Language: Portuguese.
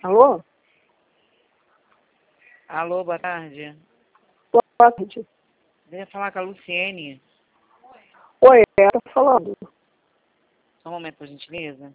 Alô? Alô, boa tarde. Boa tarde. Venha falar com a Luciene. Oi, ela tá falando. Só um momento, por gentileza.